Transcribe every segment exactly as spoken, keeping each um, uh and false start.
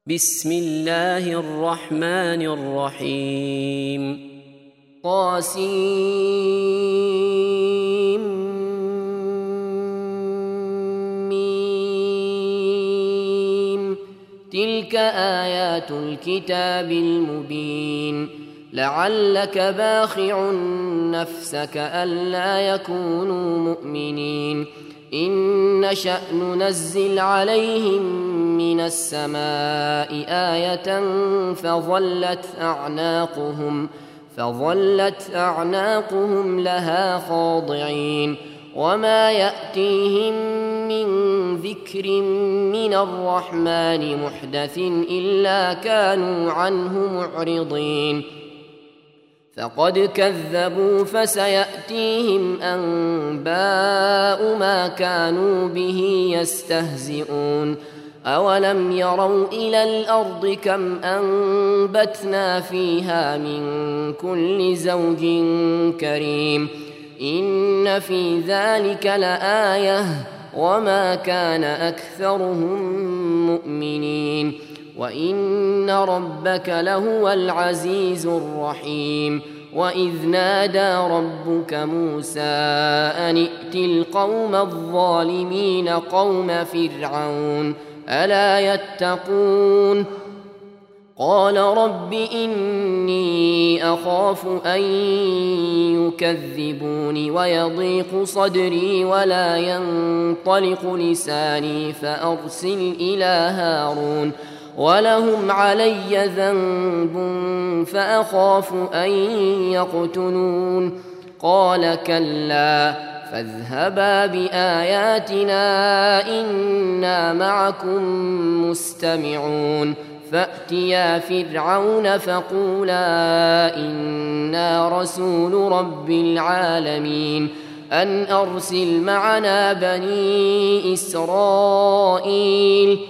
بسم الله الرحمن الرحيم طاسيم تلك آيات الكتاب المبين لعلك باخع نفسك ألا يكونوا مؤمنين إن نشأ ننزل عليهم من السماء آية فظلت أعناقهم فظلت أعناقهم لها خاضعين وما يأتيهم من ذكر من الرحمن محدث إلا كانوا عنه معرضين فقد كذبوا فسيأتيهم أنباء ما كانوا به يستهزئون أولم يروا إلى الأرض كم أنبتنا فيها من كل زوج كريم إن في ذلك لآية وما كان أكثرهم مؤمنين وإن ربك لهو العزيز الرحيم وإذ نادى ربك موسى أن ائت القوم الظالمين قوم فرعون ألا يتقون قال رب إني أخاف أن يكذبون ويضيق صدري ولا ينطلق لساني فأرسل إلى هارون ولهم علي ذنب فأخاف أن يقتلون قال كلا فاذهبا بآياتنا إنا معكم مستمعون فأتيا فرعون فقولا إنا رسول رب العالمين أن أرسل معنا بني إسرائيل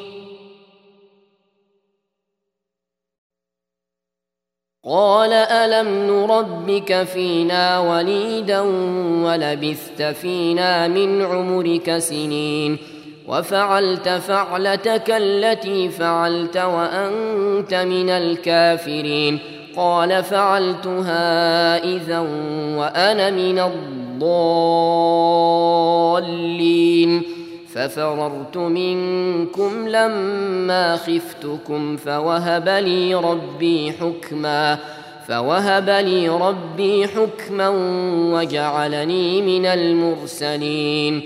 قال ألم نربك فينا وليدا ولبثت فينا من عمرك سنين وفعلت فعلتك التي فعلت وأنت من الكافرين قال فعلتها إذا وأنا من الضالين ففررت منكم لما خفتكم فوهب لي ربي حكما فوهب لي ربي حكما وجعلني من المرسلين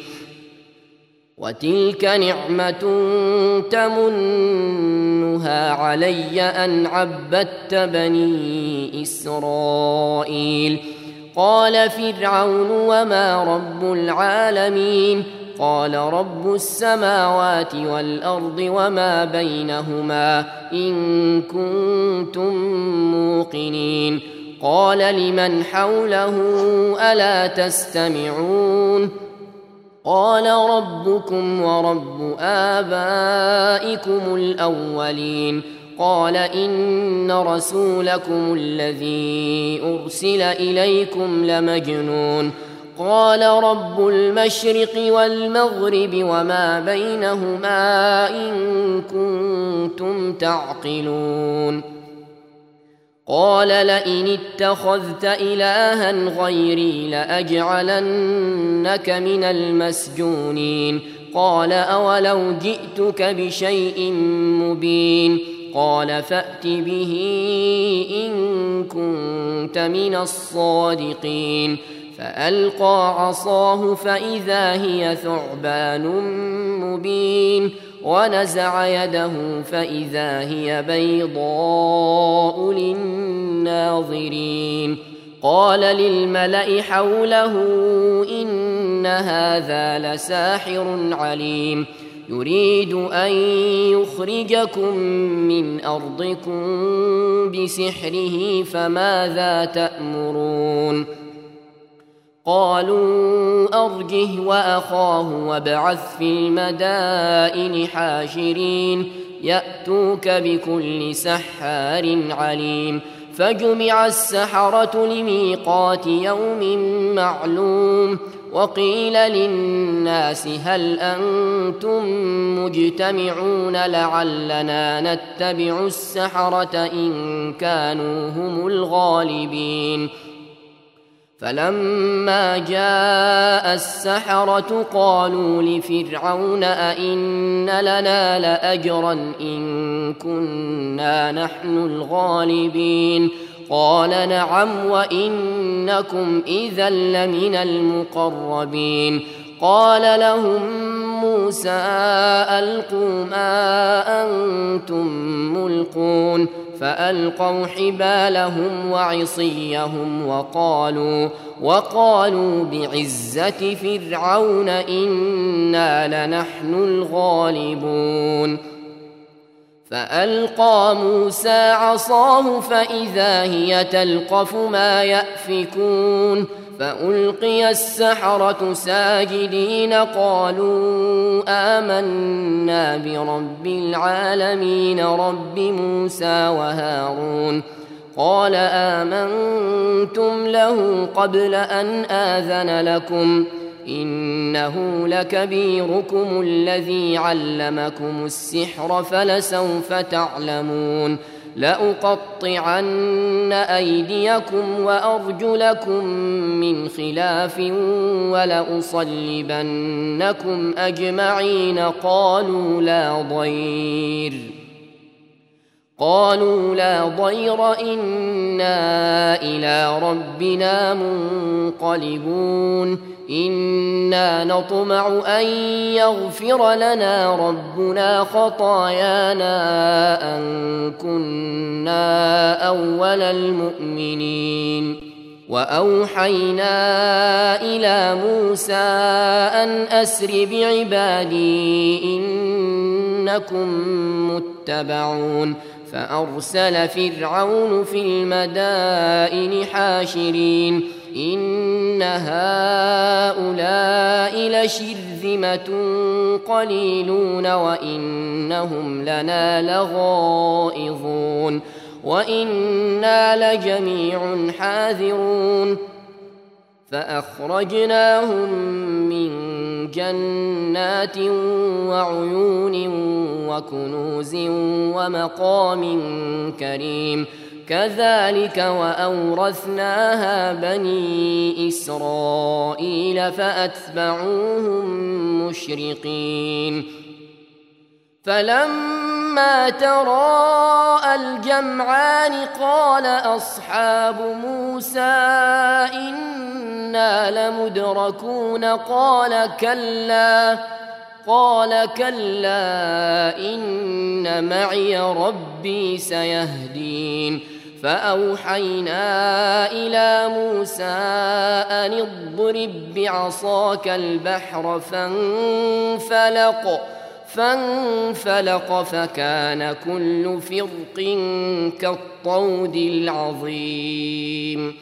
وتلك نعمة تمنها علي أن عبدت بني إسرائيل قال فرعون وما رب العالمين قال رب السماوات والأرض وما بينهما إن كنتم موقنين قال لمن حوله ألا تستمعون قال ربكم ورب آبائكم الأولين قال إن رسولكم الذي أرسل إليكم لمجنون قال رب المشرق والمغرب وما بينهما إن كنتم تعقلون قال لئن اتخذت إلها غيري لأجعلنك من المسجونين قال أولو جئتك بشيء مبين قال فأت به إن كنت من الصادقين فألقى عصاه فإذا هي ثعبان مبين ونزع يده فإذا هي بيضاء للناظرين قال للملأ حوله إن هذا لساحر عليم يريد أن يخرجكم من أرضكم بسحره فماذا تأمرون قالوا أرجه وأخاه وابعث في المدائن حاشرين يأتوك بكل سحار عليم فجمع السحرة لميقات يوم معلوم وقيل للناس هل أنتم مجتمعون لعلنا نتبع السحرة إن كانوا هم الغالبين فلما جاء السحرة قالوا لفرعون أئن لنا لأجرا إن كنا نحن الغالبين قال نعم وإنكم إذا لمن المقربين قال لهم موسى ألقوا ما أنتم ملقون فألقوا حبالهم وعصيهم وقالوا وقالوا بعزة فرعون إنا لنحن الغالبون فألقى موسى عصاه فإذا هي تلقف ما يأفكون فألقي السحرة ساجدين قالوا آمنا برب العالمين رب موسى وهارون قال آمنتم له قبل أن آذن لكم إنه لكبيركم الذي علمكم السحر فلسوف تعلمون لأقطعن أيديكم وأرجلكم من خلاف ولأصلبنكم أجمعين قالوا لا ضير قالوا لا ضير إنا إلى ربنا منقلبون إنا نطمع أن يغفر لنا ربنا خطايانا أن كنا أول المؤمنين وأوحينا إلى موسى أن أسر بعبادي إنكم متبعون فأرسل فرعون في المدائن حاشرين إن هؤلاء لشرذمة قليلون وإنهم لنا لغائظون وإنا لجميع حاذرون فأخرجناهم من جنات وعيون وكنوز ومقام كريم كذلك وأورثناها بني إسرائيل فأتبعوهم مشرقين فلما تراءى الجمعان قال أصحاب موسى إنا لمدركون قال كلا قال كلا إن معي ربي سيهدين فأوحينا إلى موسى أن اضرب بعصاك البحر فانفلق فانفلق فكان كل فرق كالطود العظيم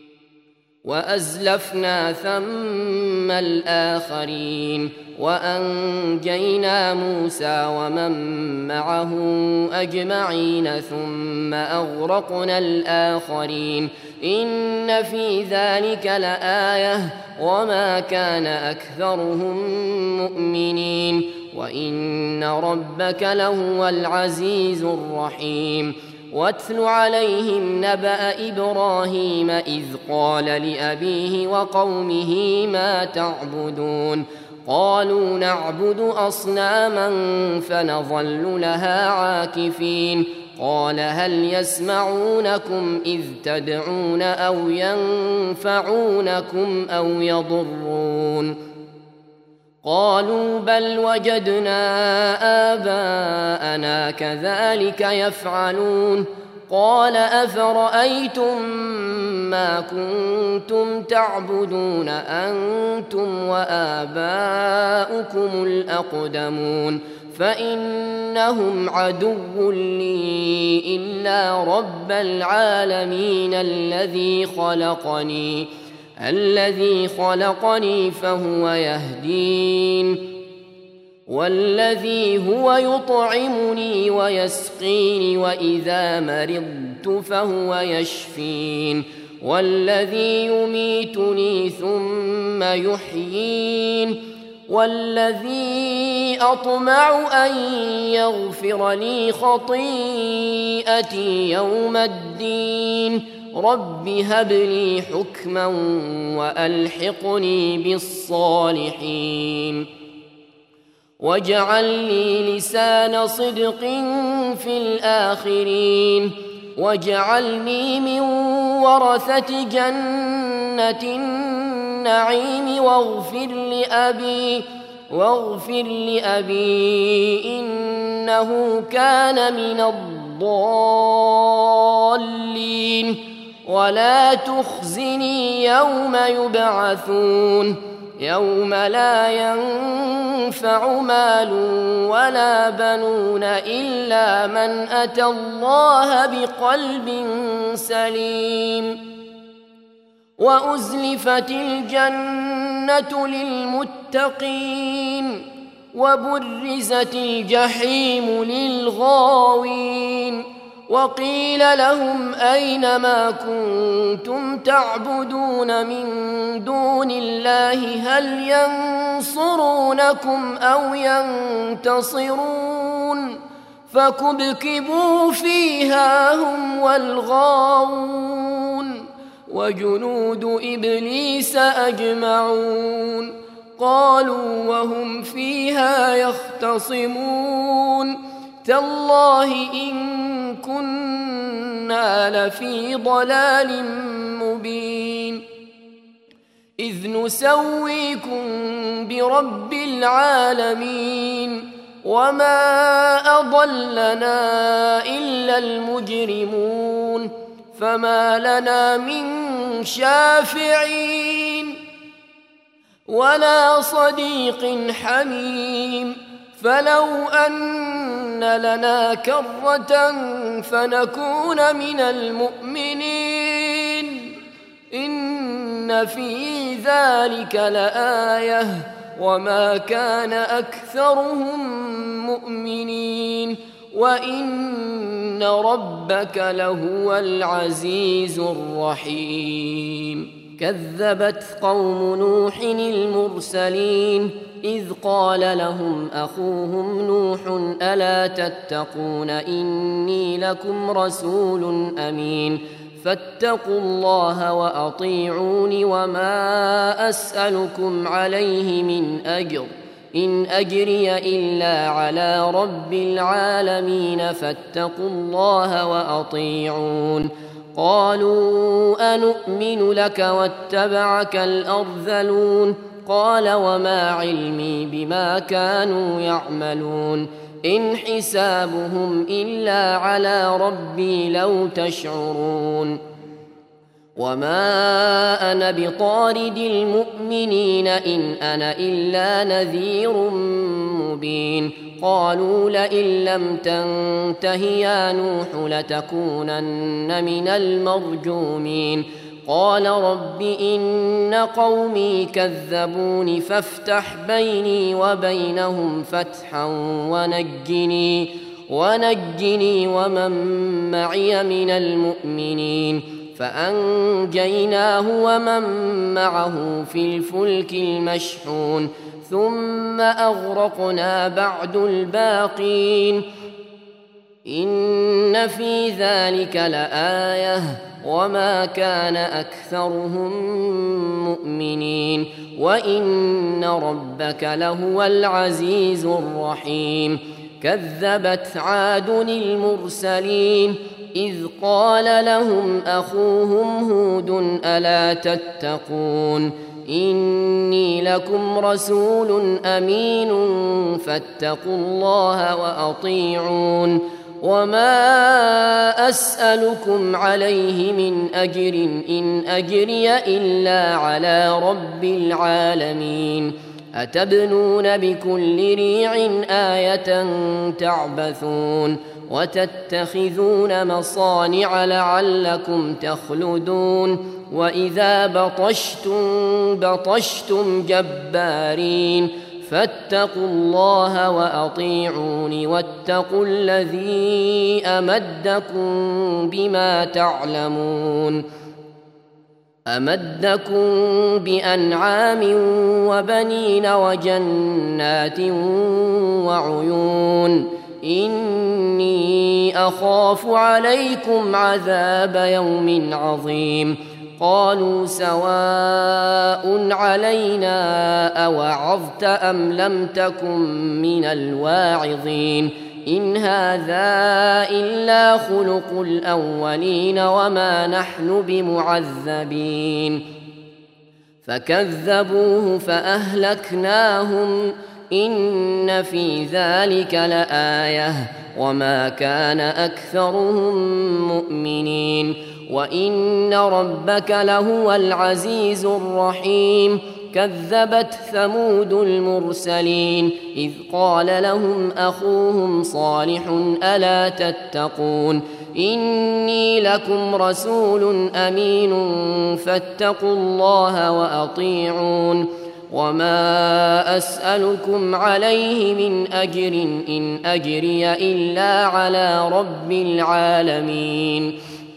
وأزلفنا ثم الآخرين وأنجينا موسى ومن معه أجمعين ثم أغرقنا الآخرين إن في ذلك لآية وما كان أكثرهم مؤمنين وإن ربك لهو العزيز الرحيم واتل عليهم نبأ إبراهيم إذ قال لأبيه وقومه ما تعبدون قالوا نعبد أصناما فنظل لها عاكفين قال هل يسمعونكم إذ تدعون أو ينفعونكم أو يضرون قالوا بل وجدنا آباءنا كذلك يفعلون قال أفرأيتم ما كنتم تعبدون أنتم وآباؤكم الأقدمون فإنهم عدو لي إلا رب العالمين الذي خلقني الذي خلقني فهو يهدين والذي هو يطعمني ويسقيني وإذا مرضت فهو يشفين والذي يميتني ثم يحيين والذي أطمع أن يغفر لي خطيئتي يوم الدين رب هب لي حكما وألحقني بالصالحين واجعل لي لسان صدق في الآخرين واجعلني من ورثة جنة النعيم واغفر لأبي واغفر لأبي إنه كان من الضالين ولا تخزني يوم يبعثون يوم لا ينفع مال ولا بنون إلا من أتى الله بقلب سليم وأزلفت الجنة للمتقين وبرزت الجحيم للغاوين وقيل لهم أين ما كنتم تعبدون من دون الله هل ينصرونكم أو ينتصرون فكبكبوا فيها هم والغاوون وجنود إبليس أجمعون قالوا وهم فيها يختصمون تالله إن كنا لفي ضلال مبين إذ نسويكم برب العالمين وما أضلنا إلا المجرمون فما لنا من شافعين ولا صديق حميم فلو أن لنا كرة فنكون من المؤمنين إن في ذلك لآية وما كان أكثرهم مؤمنين وإن ربك لهو العزيز الرحيم كذبت قوم نوح المرسلين إذ قال لهم أخوهم نوح ألا تتقون إني لكم رسول أمين فاتقوا الله وأطيعون وما أسألكم عليه من أجر إن أجري إلا على رب العالمين فاتقوا الله وأطيعون قالوا أنؤمن لك واتبعك الأرذلون قال وما علمي بما كانوا يعملون إن حسابهم إلا على ربي لو تشعرون وما أنا بطارد المؤمنين إن أنا إلا نذير مبين قالوا لئن لم تنته يا نوح لتكونن من المرجومين قال رب إن قومي كذبون فافتح بيني وبينهم فتحا ونجني ونجني ومن معي من المؤمنين فأنجيناه ومن معه في الفلك المشحون ثم أغرقنا بعد الباقين إن في ذلك لآية وما كان أكثرهم مؤمنين وإن ربك لهو العزيز الرحيم كذبت عاد المرسلين إذ قال لهم أخوهم هود ألا تتقون إني لكم رسول أمين فاتقوا الله وأطيعون وما أسألكم عليه من أجر إن أجري إلا على رب العالمين أتبنون بكل ريع آية تعبثون وتتخذون مصانع لعلكم تخلدون وإذا بطشتم بطشتم جبارين فاتقوا الله وأطيعون واتقوا الذي أمدكم بما تعلمون أمدكم بأنعام وبنين وجنات وعيون إني أخاف عليكم عذاب يوم عظيم قالوا سواء علينا أوعظت أم لم تكن من الواعظين إن هذا إلا خلق الأولين وما نحن بمعذبين فكذبوه فأهلكناهم إن في ذلك لآية وما كان أكثرهم مؤمنين وإن ربك لهو العزيز الرحيم كذبت ثمود المرسلين إذ قال لهم أخوهم صالح ألا تتقون إني لكم رسول أمين فاتقوا الله وأطيعون وما أسألكم عليه من أجر إن أجري إلا على رب العالمين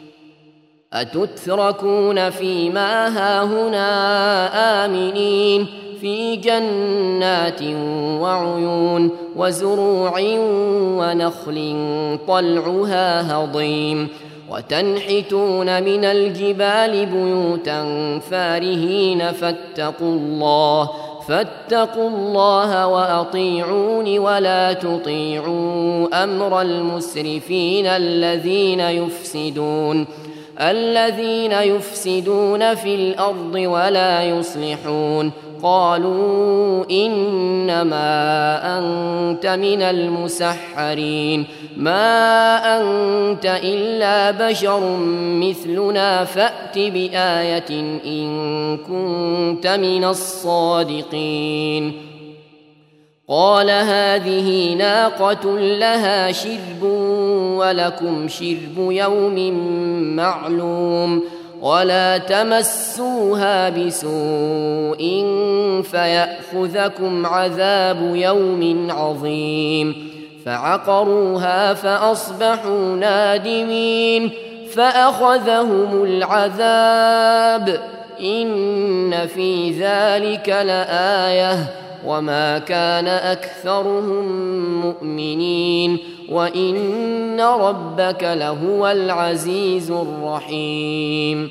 أتتركون فيما هاهنا آمنين في جنات وعيون وزروع ونخل طلعها هضيم وتنحتون من الجبال بيوتا فارهين فاتقوا الله فاتقوا الله وأطيعون ولا تطيعوا أمر المسرفين الذين يفسدون الذين يفسدون في الأرض ولا يصلحون قالوا إنما أنت من المسحرين ما أنت إلا بشر مثلنا فأت بآية إن كنت من الصادقين قال هذه ناقة لها شرب ولكم شرب يوم معلوم ولا تمسوها بسوء فيأخذكم عذاب يوم عظيم فعقروها فأصبحوا نادمين فأخذهم العذاب إن في ذلك لآية وما كان أكثرهم مؤمنين وإن ربك لهو العزيز الرحيم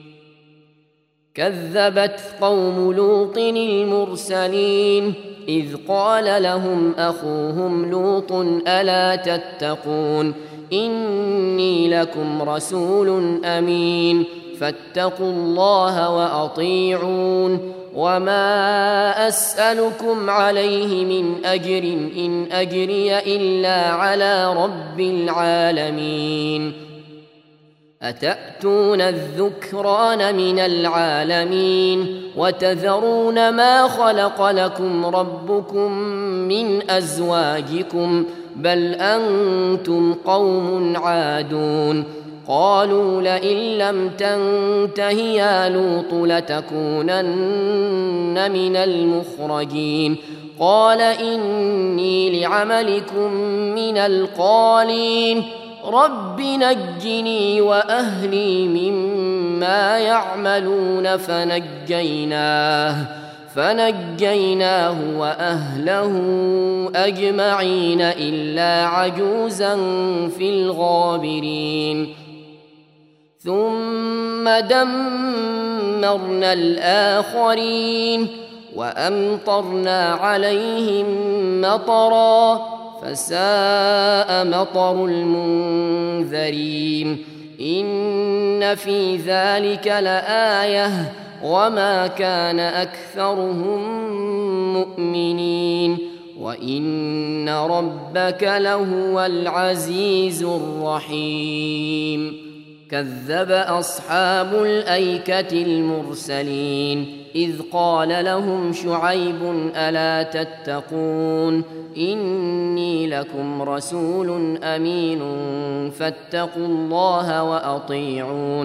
كذبت قوم لوط المرسلين إذ قال لهم أخوهم لوط ألا تتقون إني لكم رسول أمين فاتقوا الله وأطيعون وما أسألكم عليه من أجر إن أجري إلا على رب العالمين أتأتون الذكران من العالمين وتذرون ما خلق لكم ربكم من أزواجكم بل أنتم قوم عادون قالوا لئن لم تنته يا لوط لتكونن من المخرجين قال إني لعملكم من القالين رب نجني وأهلي مما يعملون فنجيناه فنجيناه وأهله أجمعين إلا عجوزا في الغابرين ثم دمرنا الآخرين وأمطرنا عليهم مطرا فساء مطر المنذرين إن في ذلك لآية وما كان أكثرهم مؤمنين وإن ربك لهو العزيز الرحيم كذب أصحاب الأيكة المرسلين إذ قال لهم شعيب ألا تتقون إني لكم رسول أمين فاتقوا الله وأطيعون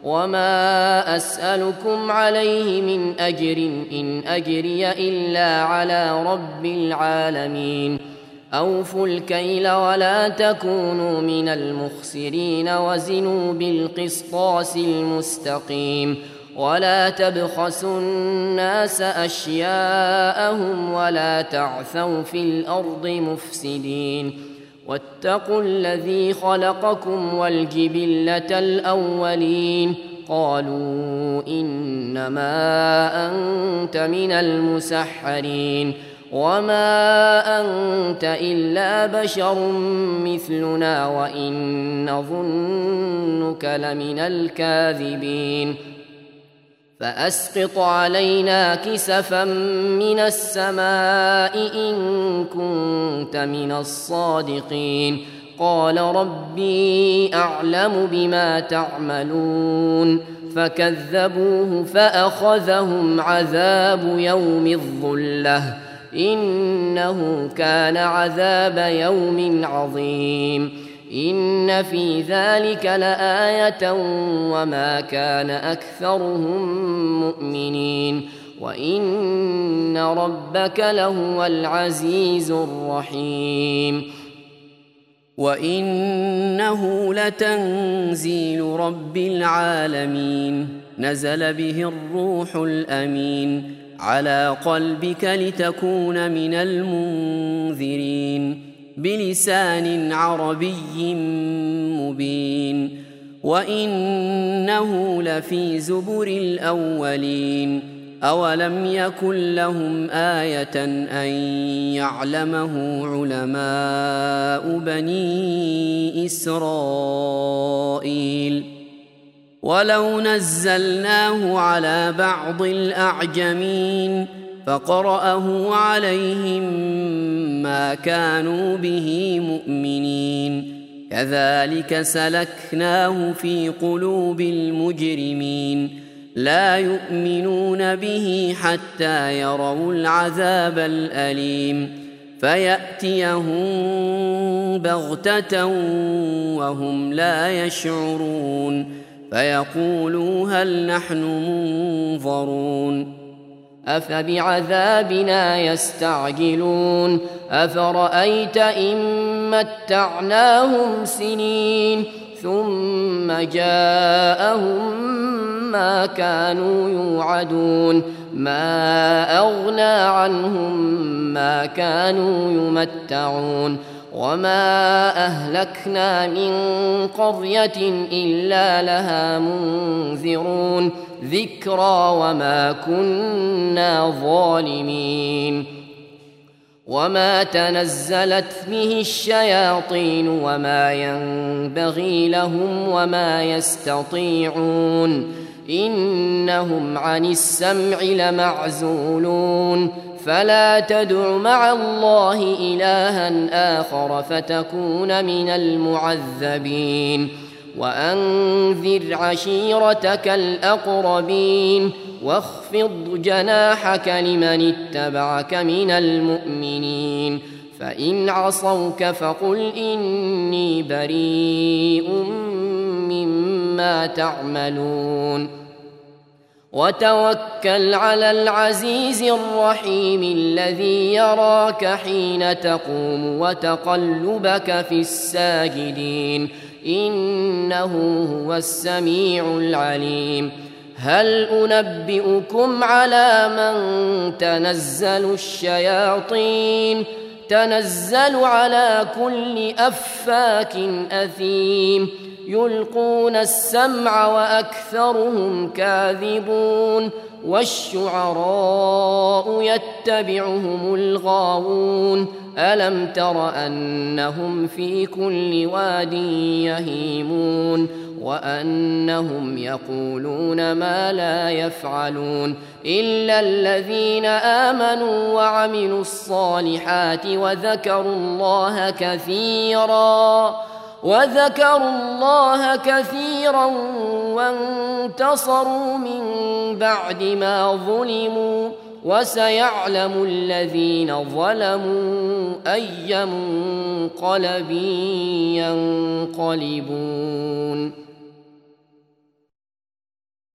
وما أسألكم عليه من أجر إن أجري إلا على رب العالمين أوفوا الكيل ولا تكونوا من المخسرين وزنوا بالقسطاس المستقيم ولا تبخسوا الناس أشياءهم ولا تعثوا في الأرض مفسدين واتقوا الذي خلقكم والجبلة الأولين قالوا إنما أنت من المسحرين وما أنت إلا بشر مثلنا وإن نظنك لمن الكاذبين فأسقط علينا كسفا من السماء إن كنت من الصادقين قال ربي أعلم بما تعملون فكذبوه فأخذهم عذاب يوم الظلة إنه كان عذاب يوم عظيم إن في ذلك لآية وما كان أكثرهم مؤمنين وإن ربك لهو العزيز الرحيم وإنه لتنزيل رب العالمين نزل به الروح الأمين على قلبك لتكون من المنذرين بلسان عربي مبين وإنه لفي زبر الأولين أولم يكن لهم آية أن يعلمه علماء بني إسرائيل ولو نزلناه على بعض الأعجمين فقرأه عليهم ما كانوا به مؤمنين كذلك سلكناه في قلوب المجرمين لا يؤمنون به حتى يروا العذاب الأليم فيأتيهم بغتة وهم لا يشعرون فيقولوا هل نحن منظرون أفبعذابنا يستعجلون أفرأيت إن متعناهم سنين ثم جاءهم ما كانوا يوعدون ما أغنى عنهم ما كانوا يمتعون وما أهلكنا من قرية إلا لها منذرون ذكرى وما كنا ظالمين وما تنزلت به الشياطين وما ينبغي لهم وما يستطيعون إنهم عن السمع لمعزولون فلا تدع مع الله إلها آخر فتكون من المعذبين وأنذر عشيرتك الأقربين واخفض جناحك لمن اتبعك من المؤمنين فإن عصوك فقل إني بريء مما تعملون وتوكل على العزيز الرحيم الذي يراك حين تقوم وتقلبك في الساجدين إنه هو السميع العليم هل أنبئكم على من تنزل الشياطين تنزل على كل أفاك أثيم يلقون السمع وأكثرهم كاذبون والشعراء يتبعهم الغاوون ألم تر أنهم في كل واد يهيمون وأنهم يقولون ما لا يفعلون إلا الذين آمنوا وعملوا الصالحات وذكروا الله كثيرا وذكروا الله كثيرا وانتصروا من بعد ما ظلموا وسيعلم الذين ظلموا أي منقلب ينقلبون.